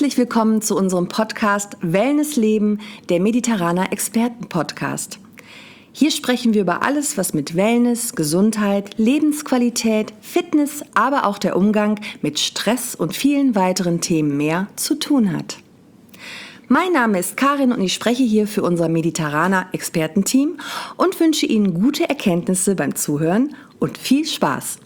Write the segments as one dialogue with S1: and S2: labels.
S1: Herzlich willkommen zu unserem Podcast Wellness Leben, der Mediterraner Experten-Podcast. Hier sprechen wir über alles, was mit Wellness, Gesundheit, Lebensqualität, Fitness, aber auch der Umgang mit Stress und vielen weiteren Themen mehr zu tun hat. Mein Name ist Karin und ich spreche hier für unser Mediterraner Expertenteam und wünsche Ihnen gute Erkenntnisse beim Zuhören und viel Spaß.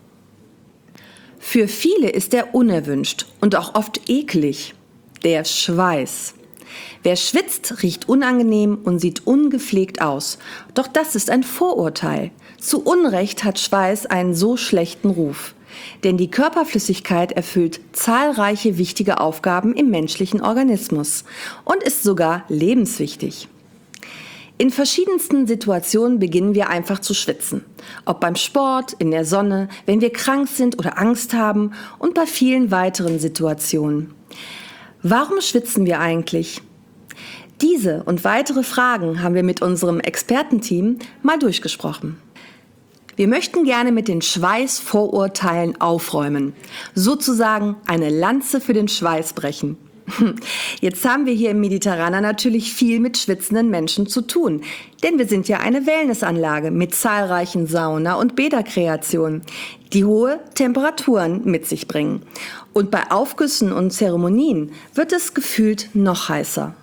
S1: Für viele ist er unerwünscht und auch oft eklig, der Schweiß. Wer schwitzt, riecht unangenehm und sieht ungepflegt aus. Doch das ist ein Vorurteil. Zu Unrecht hat Schweiß einen so schlechten Ruf. Denn die Körperflüssigkeit erfüllt zahlreiche wichtige Aufgaben im menschlichen Organismus und ist sogar lebenswichtig. In verschiedensten Situationen beginnen wir einfach zu schwitzen. Ob beim Sport, in der Sonne, wenn wir krank sind oder Angst haben und bei vielen weiteren Situationen. Warum schwitzen wir eigentlich? Diese und weitere Fragen haben wir mit unserem Expertenteam mal durchgesprochen. Wir möchten gerne mit den Schweißvorurteilen aufräumen, sozusagen eine Lanze für den Schweiß brechen. Jetzt haben wir hier im Mediterraner natürlich viel mit schwitzenden Menschen zu tun, denn wir sind ja eine Wellnessanlage mit zahlreichen Sauna- und Bäderkreationen, die hohe Temperaturen mit sich bringen. Und bei Aufgüssen und Zeremonien wird es gefühlt noch heißer.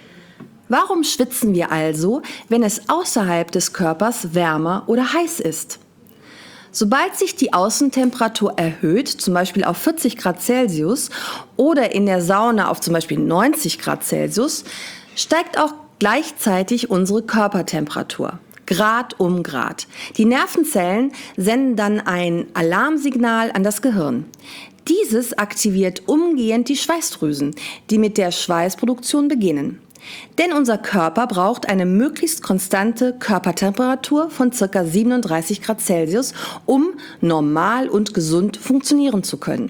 S1: Warum schwitzen wir also, wenn es außerhalb des Körpers wärmer oder heiß ist? Sobald sich die Außentemperatur erhöht, zum Beispiel auf 40 Grad Celsius oder in der Sauna auf zum Beispiel 90 Grad Celsius, steigt auch gleichzeitig unsere Körpertemperatur, Grad um Grad. Die Nervenzellen senden dann ein Alarmsignal an das Gehirn. Dieses aktiviert umgehend die Schweißdrüsen, die mit der Schweißproduktion beginnen. Denn unser Körper braucht eine möglichst konstante Körpertemperatur von ca. 37 Grad Celsius, um normal und gesund funktionieren zu können.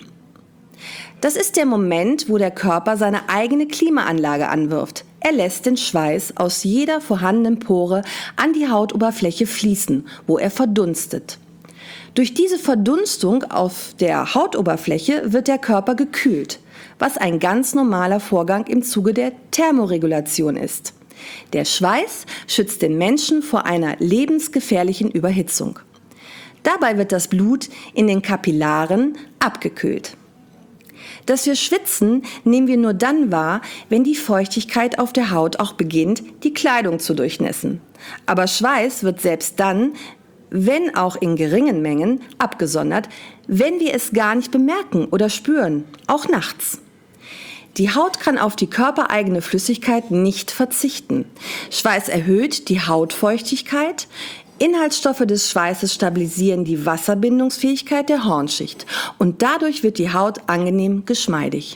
S1: Das ist der Moment, wo der Körper seine eigene Klimaanlage anwirft. Er lässt den Schweiß aus jeder vorhandenen Pore an die Hautoberfläche fließen, wo er verdunstet. Durch diese Verdunstung auf der Hautoberfläche wird der Körper gekühlt, was ein ganz normaler Vorgang im Zuge der Thermoregulation ist. Der Schweiß schützt den Menschen vor einer lebensgefährlichen Überhitzung. Dabei wird das Blut in den Kapillaren abgekühlt. Dass wir schwitzen, nehmen wir nur dann wahr, wenn die Feuchtigkeit auf der Haut auch beginnt, die Kleidung zu durchnässen. Aber Schweiß wird selbst dann, wenn auch in geringen Mengen, abgesondert, wenn wir es gar nicht bemerken oder spüren, auch nachts. Die Haut kann auf die körpereigene Flüssigkeit nicht verzichten. Schweiß erhöht die Hautfeuchtigkeit. Inhaltsstoffe des Schweißes stabilisieren die Wasserbindungsfähigkeit der Hornschicht und dadurch wird die Haut angenehm geschmeidig.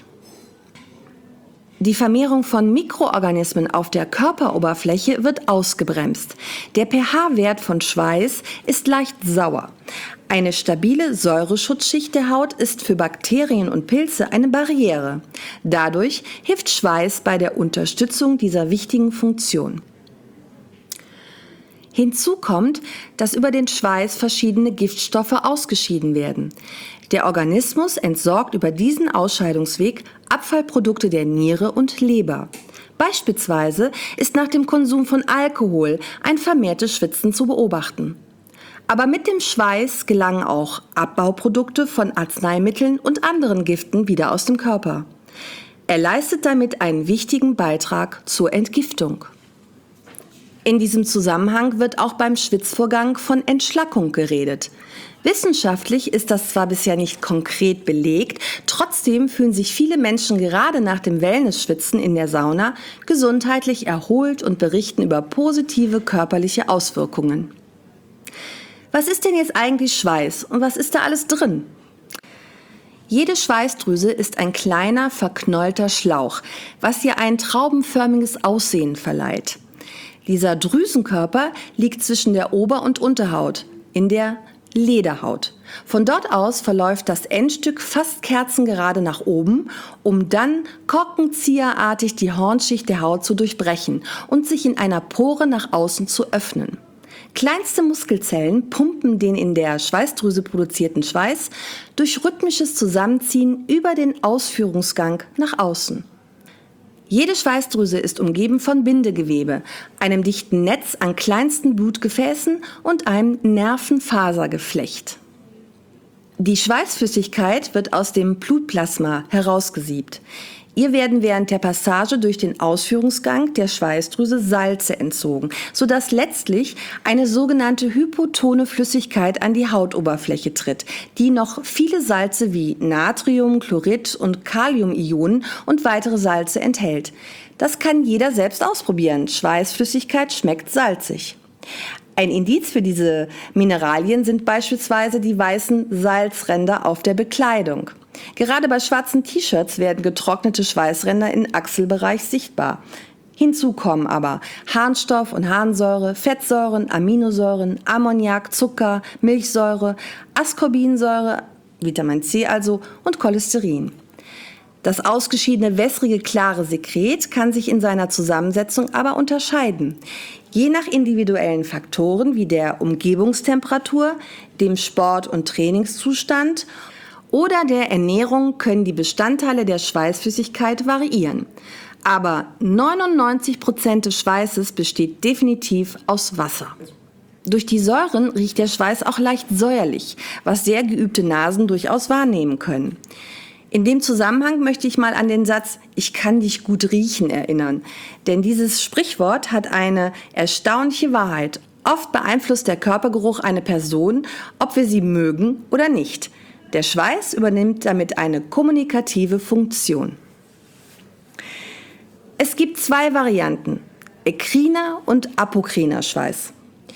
S1: Die Vermehrung von Mikroorganismen auf der Körperoberfläche wird ausgebremst. Der pH-Wert von Schweiß ist leicht sauer. Eine stabile Säureschutzschicht der Haut ist für Bakterien und Pilze eine Barriere. Dadurch hilft Schweiß bei der Unterstützung dieser wichtigen Funktion. Hinzu kommt, dass über den Schweiß verschiedene Giftstoffe ausgeschieden werden. Der Organismus entsorgt über diesen Ausscheidungsweg Abfallprodukte der Niere und Leber. Beispielsweise ist nach dem Konsum von Alkohol ein vermehrtes Schwitzen zu beobachten. Aber mit dem Schweiß gelangen auch Abbauprodukte von Arzneimitteln und anderen Giften wieder aus dem Körper. Er leistet damit einen wichtigen Beitrag zur Entgiftung. In diesem Zusammenhang wird auch beim Schwitzvorgang von Entschlackung geredet. Wissenschaftlich ist das zwar bisher nicht konkret belegt, trotzdem fühlen sich viele Menschen gerade nach dem Wellness-Schwitzen in der Sauna gesundheitlich erholt und berichten über positive körperliche Auswirkungen. Was ist denn jetzt eigentlich Schweiß und was ist da alles drin? Jede Schweißdrüse ist ein kleiner, verknollter Schlauch, was ihr ein traubenförmiges Aussehen verleiht. Dieser Drüsenkörper liegt zwischen der Ober- und Unterhaut, in der Lederhaut. Von dort aus verläuft das Endstück fast kerzengerade nach oben, um dann korkenzieherartig die Hornschicht der Haut zu durchbrechen und sich in einer Pore nach außen zu öffnen. Kleinste Muskelzellen pumpen den in der Schweißdrüse produzierten Schweiß durch rhythmisches Zusammenziehen über den Ausführungsgang nach außen. Jede Schweißdrüse ist umgeben von Bindegewebe, einem dichten Netz an kleinsten Blutgefäßen und einem Nervenfasergeflecht. Die Schweißflüssigkeit wird aus dem Blutplasma herausgesiebt. Ihr werden während der Passage durch den Ausführungsgang der Schweißdrüse Salze entzogen, sodass letztlich eine sogenannte hypotone Flüssigkeit an die Hautoberfläche tritt, die noch viele Salze wie Natrium, Chlorid und Kaliumionen und weitere Salze enthält. Das kann jeder selbst ausprobieren. Schweißflüssigkeit schmeckt salzig. Ein Indiz für diese Mineralien sind beispielsweise die weißen Salzränder auf der Bekleidung. Gerade bei schwarzen T-Shirts werden getrocknete Schweißränder im Achselbereich sichtbar. Hinzu kommen aber Harnstoff und Harnsäure, Fettsäuren, Aminosäuren, Ammoniak, Zucker, Milchsäure, Ascorbinsäure, Vitamin C also und Cholesterin. Das ausgeschiedene wässrige klare Sekret kann sich in seiner Zusammensetzung aber unterscheiden. Je nach individuellen Faktoren wie der Umgebungstemperatur, dem Sport- und Trainingszustand oder der Ernährung können die Bestandteile der Schweißflüssigkeit variieren. Aber 99% des Schweißes besteht definitiv aus Wasser. Durch die Säuren riecht der Schweiß auch leicht säuerlich, was sehr geübte Nasen durchaus wahrnehmen können. In dem Zusammenhang möchte ich mal an den Satz „Ich kann dich gut riechen" erinnern. Denn dieses Sprichwort hat eine erstaunliche Wahrheit. Oft beeinflusst der Körpergeruch eine Person, ob wir sie mögen oder nicht. Der Schweiß übernimmt damit eine kommunikative Funktion. Es gibt zwei Varianten, ekriner und apokriner Schweiß.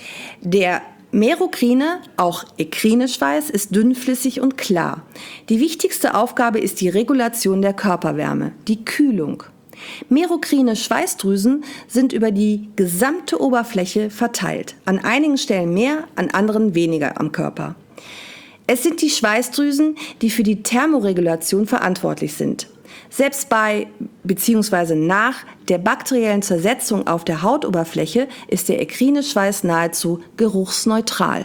S1: Der merokrine, auch ekrine Schweiß, ist dünnflüssig und klar. Die wichtigste Aufgabe ist die Regulation der Körperwärme, die Kühlung. Merokrine Schweißdrüsen sind über die gesamte Oberfläche verteilt, an einigen Stellen mehr, an anderen weniger am Körper. Es sind die Schweißdrüsen, die für die Thermoregulation verantwortlich sind. Selbst bei bzw. nach der bakteriellen Zersetzung auf der Hautoberfläche ist der ekrine Schweiß nahezu geruchsneutral.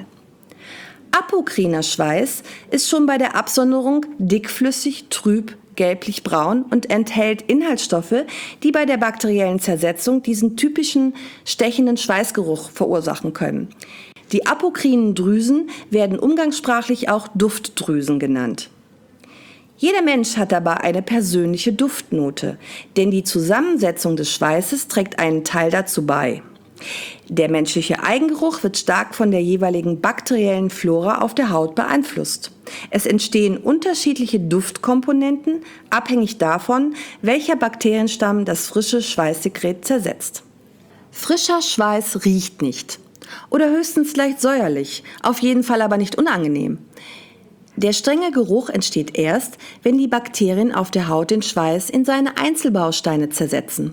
S1: Apokriner Schweiß ist schon bei der Absonderung dickflüssig, trüb, gelblich-braun und enthält Inhaltsstoffe, die bei der bakteriellen Zersetzung diesen typischen stechenden Schweißgeruch verursachen können. Die apokrinen Drüsen werden umgangssprachlich auch Duftdrüsen genannt. Jeder Mensch hat dabei eine persönliche Duftnote, denn die Zusammensetzung des Schweißes trägt einen Teil dazu bei. Der menschliche Eigengeruch wird stark von der jeweiligen bakteriellen Flora auf der Haut beeinflusst. Es entstehen unterschiedliche Duftkomponenten, abhängig davon, welcher Bakterienstamm das frische Schweißsekret zersetzt. Frischer Schweiß riecht nicht. Oder höchstens leicht säuerlich, auf jeden Fall aber nicht unangenehm. Der strenge Geruch entsteht erst, wenn die Bakterien auf der Haut den Schweiß in seine Einzelbausteine zersetzen.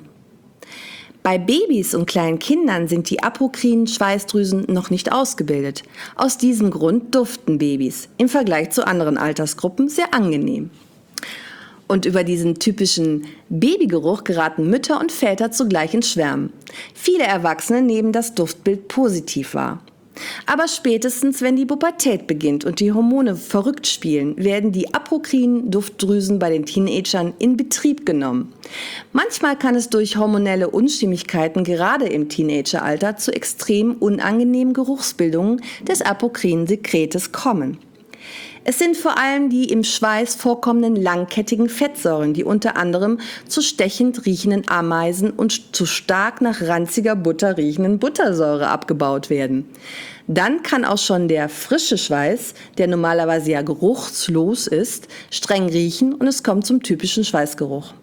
S1: Bei Babys und kleinen Kindern sind die apokrinen Schweißdrüsen noch nicht ausgebildet. Aus diesem Grund duften Babys im Vergleich zu anderen Altersgruppen sehr angenehm. Und über diesen typischen Babygeruch geraten Mütter und Väter zugleich ins Schwärmen. Viele Erwachsene nehmen das Duftbild positiv wahr. Aber spätestens, wenn die Pubertät beginnt und die Hormone verrückt spielen, werden die apokrinen Duftdrüsen bei den Teenagern in Betrieb genommen. Manchmal kann es durch hormonelle Unstimmigkeiten gerade im Teenageralter zu extrem unangenehmen Geruchsbildungen des apokrinen Sekretes kommen. Es sind vor allem die im Schweiß vorkommenden langkettigen Fettsäuren, die unter anderem zu stechend riechenden Ameisen und zu stark nach ranziger Butter riechenden Buttersäure abgebaut werden. Dann kann auch schon der frische Schweiß, der normalerweise ja geruchslos ist, streng riechen und es kommt zum typischen Schweißgeruch.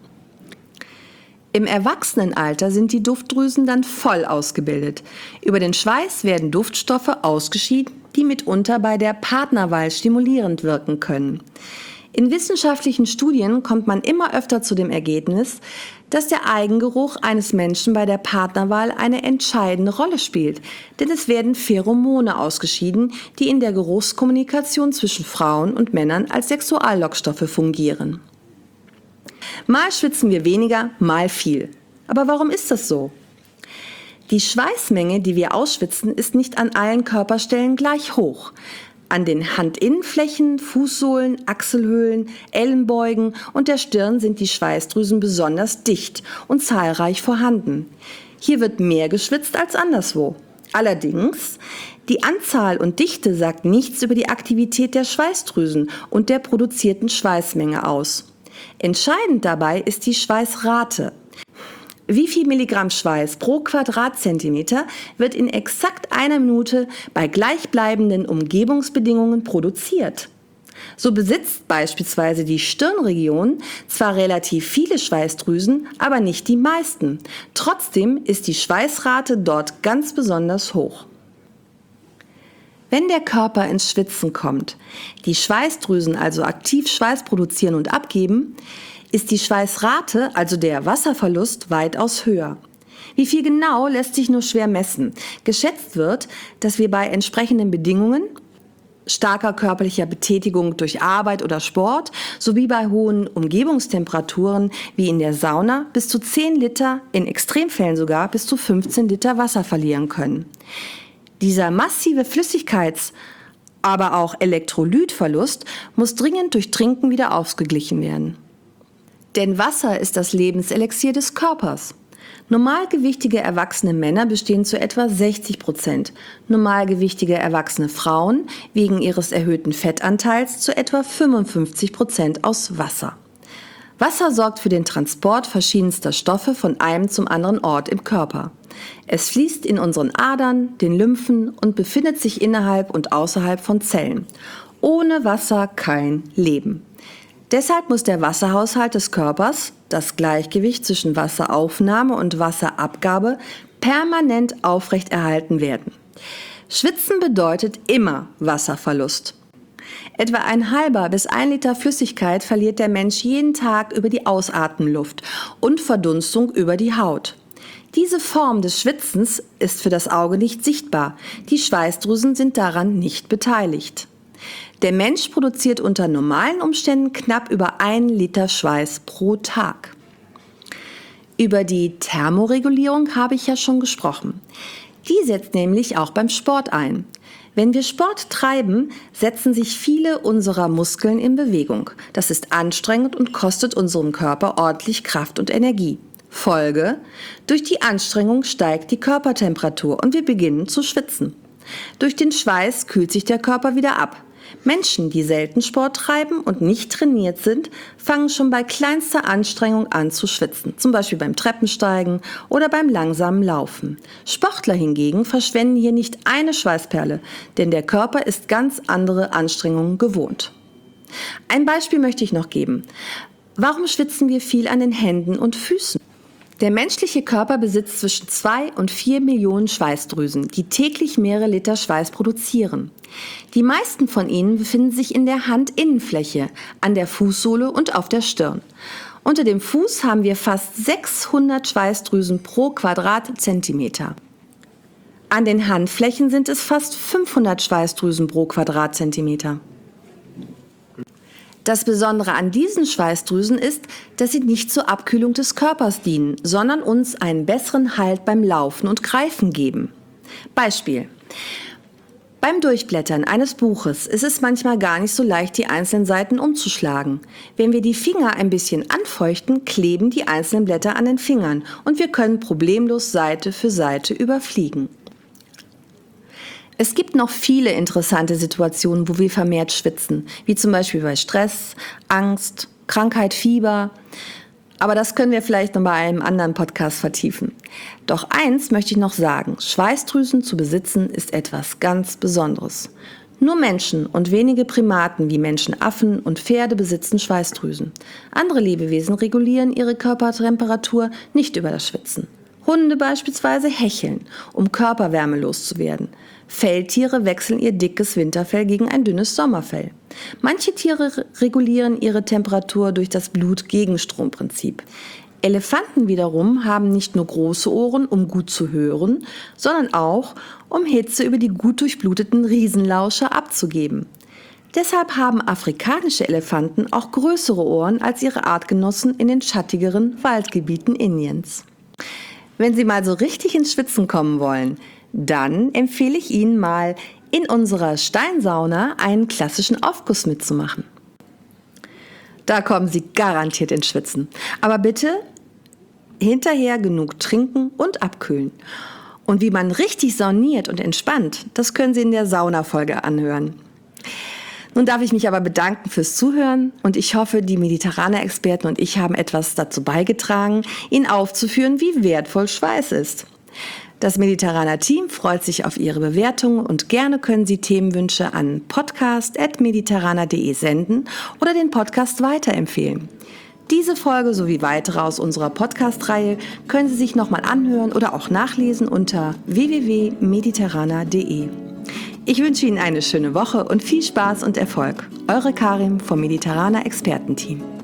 S1: Im Erwachsenenalter sind die Duftdrüsen dann voll ausgebildet. Über den Schweiß werden Duftstoffe ausgeschieden, die mitunter bei der Partnerwahl stimulierend wirken können. In wissenschaftlichen Studien kommt man immer öfter zu dem Ergebnis, dass der Eigengeruch eines Menschen bei der Partnerwahl eine entscheidende Rolle spielt. Denn es werden Pheromone ausgeschieden, die in der Geruchskommunikation zwischen Frauen und Männern als Sexuallockstoffe fungieren. Mal schwitzen wir weniger, mal viel. Aber warum ist das so? Die Schweißmenge, die wir ausschwitzen, ist nicht an allen Körperstellen gleich hoch. An den Handinnenflächen, Fußsohlen, Achselhöhlen, Ellenbeugen und der Stirn sind die Schweißdrüsen besonders dicht und zahlreich vorhanden. Hier wird mehr geschwitzt als anderswo. Allerdings, die Anzahl und Dichte sagt nichts über die Aktivität der Schweißdrüsen und der produzierten Schweißmenge aus. Entscheidend dabei ist die Schweißrate. Wie viel Milligramm Schweiß pro Quadratzentimeter wird in exakt einer Minute bei gleichbleibenden Umgebungsbedingungen produziert? So besitzt beispielsweise die Stirnregion zwar relativ viele Schweißdrüsen, aber nicht die meisten. Trotzdem ist die Schweißrate dort ganz besonders hoch. Wenn der Körper ins Schwitzen kommt, die Schweißdrüsen also aktiv Schweiß produzieren und abgeben, ist die Schweißrate, also der Wasserverlust, weitaus höher. Wie viel genau, lässt sich nur schwer messen. Geschätzt wird, dass wir bei entsprechenden Bedingungen, starker körperlicher Betätigung durch Arbeit oder Sport, sowie bei hohen Umgebungstemperaturen wie in der Sauna bis zu 10 Liter, in Extremfällen sogar bis zu 15 Liter Wasser verlieren können. Dieser massive Flüssigkeits-, aber auch Elektrolytverlust muss dringend durch Trinken wieder ausgeglichen werden. Denn Wasser ist das Lebenselixier des Körpers. Normalgewichtige erwachsene Männer bestehen zu etwa 60%, normalgewichtige erwachsene Frauen wegen ihres erhöhten Fettanteils zu etwa 55% aus Wasser. Wasser sorgt für den Transport verschiedenster Stoffe von einem zum anderen Ort im Körper. Es fließt in unseren Adern, den Lymphen und befindet sich innerhalb und außerhalb von Zellen. Ohne Wasser kein Leben. Deshalb muss der Wasserhaushalt des Körpers, das Gleichgewicht zwischen Wasseraufnahme und Wasserabgabe, permanent aufrechterhalten werden. Schwitzen bedeutet immer Wasserverlust. Etwa ein halber bis 1 Liter Flüssigkeit verliert der Mensch jeden Tag über die Ausatemluft und Verdunstung über die Haut. Diese Form des Schwitzens ist für das Auge nicht sichtbar. Die Schweißdrüsen sind daran nicht beteiligt. Der Mensch produziert unter normalen Umständen knapp über 1 Liter Schweiß pro Tag. Über die Thermoregulierung habe ich ja schon gesprochen. Die setzt nämlich auch beim Sport ein. Wenn wir Sport treiben, setzen sich viele unserer Muskeln in Bewegung. Das ist anstrengend und kostet unserem Körper ordentlich Kraft und Energie. Folge: durch die Anstrengung steigt die Körpertemperatur und wir beginnen zu schwitzen. Durch den Schweiß kühlt sich der Körper wieder ab. Menschen, die selten Sport treiben und nicht trainiert sind, fangen schon bei kleinster Anstrengung an zu schwitzen, zum Beispiel beim Treppensteigen oder beim langsamen Laufen. Sportler hingegen verschwenden hier nicht eine Schweißperle, denn der Körper ist ganz andere Anstrengungen gewohnt. Ein Beispiel möchte ich noch geben. Warum schwitzen wir viel an den Händen und Füßen? Der menschliche Körper besitzt zwischen 2 und 4 Millionen Schweißdrüsen, die täglich mehrere Liter Schweiß produzieren. Die meisten von ihnen befinden sich in der Handinnenfläche, an der Fußsohle und auf der Stirn. Unter dem Fuß haben wir fast 600 Schweißdrüsen pro Quadratzentimeter. An den Handflächen sind es fast 500 Schweißdrüsen pro Quadratzentimeter. Das Besondere an diesen Schweißdrüsen ist, dass sie nicht zur Abkühlung des Körpers dienen, sondern uns einen besseren Halt beim Laufen und Greifen geben. Beispiel: Beim Durchblättern eines Buches ist es manchmal gar nicht so leicht, die einzelnen Seiten umzuschlagen. Wenn wir die Finger ein bisschen anfeuchten, kleben die einzelnen Blätter an den Fingern und wir können problemlos Seite für Seite überfliegen. Es gibt noch viele interessante Situationen, wo wir vermehrt schwitzen, wie zum Beispiel bei Stress, Angst, Krankheit, Fieber. Aber das können wir vielleicht noch bei einem anderen Podcast vertiefen. Doch eins möchte ich noch sagen: Schweißdrüsen zu besitzen ist etwas ganz Besonderes. Nur Menschen und wenige Primaten wie Menschen, Affen und Pferde besitzen Schweißdrüsen. Andere Lebewesen regulieren ihre Körpertemperatur nicht über das Schwitzen. Hunde beispielsweise hecheln, um Körperwärme loszuwerden. Feldtiere wechseln ihr dickes Winterfell gegen ein dünnes Sommerfell. Manche Tiere regulieren ihre Temperatur durch das Blutgegenstromprinzip. Elefanten wiederum haben nicht nur große Ohren, um gut zu hören, sondern auch, um Hitze über die gut durchbluteten Riesenlauscher abzugeben. Deshalb haben afrikanische Elefanten auch größere Ohren als ihre Artgenossen in den schattigeren Waldgebieten Indiens. Wenn Sie mal so richtig ins Schwitzen kommen wollen, dann empfehle ich Ihnen mal, in unserer Steinsauna einen klassischen Aufguss mitzumachen. Da kommen Sie garantiert ins Schwitzen. Aber bitte hinterher genug trinken und abkühlen. Und wie man richtig sauniert und entspannt, das können Sie in der Saunafolge anhören. Nun darf ich mich aber bedanken fürs Zuhören und ich hoffe, die mediterraner Experten und ich haben etwas dazu beigetragen, Ihnen aufzuführen, wie wertvoll Schweiß ist. Das mediterraner Team freut sich auf Ihre Bewertung und gerne können Sie Themenwünsche an podcast@mediterraner.de senden oder den Podcast weiterempfehlen. Diese Folge sowie weitere aus unserer Podcast-Reihe können Sie sich nochmal anhören oder auch nachlesen unter www.mediterraner.de. Ich wünsche Ihnen eine schöne Woche und viel Spaß und Erfolg. Eure Karim vom Mediterraner Expertenteam.